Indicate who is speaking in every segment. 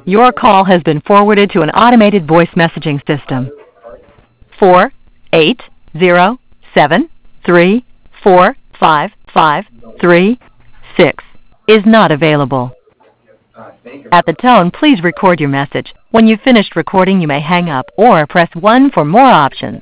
Speaker 1: Your call has been forwarded to an automated voice messaging system. 48073455336 is not available. At the tone, please record your message. When you've finished recording, you may hang up or press 1 for more options.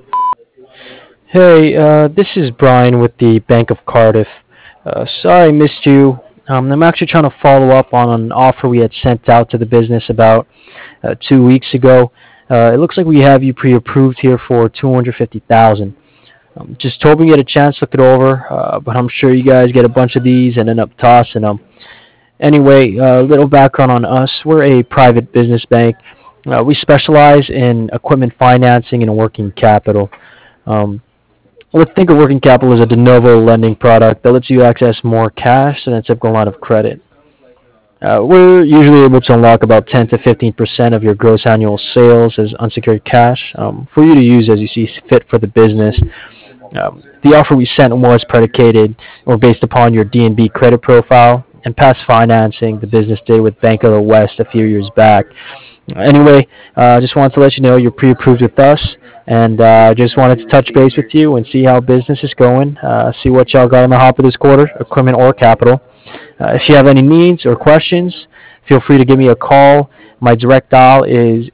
Speaker 2: Hey, this is Brian with the Bank of Cardiff. Sorry I missed you. I'm actually trying to follow up on an offer we had sent out to the business about 2 weeks ago. It looks like we have you pre-approved here for $250,000. Just hoping you get a chance to look it over, but I'm sure you guys get a bunch of these and end up tossing them. Anyway, a little background on us. We're a private business bank. We specialize in equipment financing and working capital. Let's think of working capital as a de novo lending product that lets you access more cash than a typical line of credit. We're usually able to unlock about 10 to 15% of your gross annual sales as unsecured cash for you to use as you see fit for the business. The offer we sent was predicated or based upon your D&B credit profile and past financing the business did with Bank of the West a few years back. Anyway, just wanted to let you know you're pre-approved with us, and just wanted to touch base with you and see how business is going, see what y'all got on the hopper this quarter, equipment or capital. If you have any needs or questions, feel free to give me a call. My direct dial is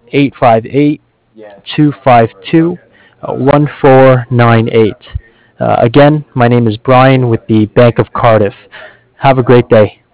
Speaker 2: 858-252-1498. Again, my name is Brian with the Bank of Cardiff. Have a great day.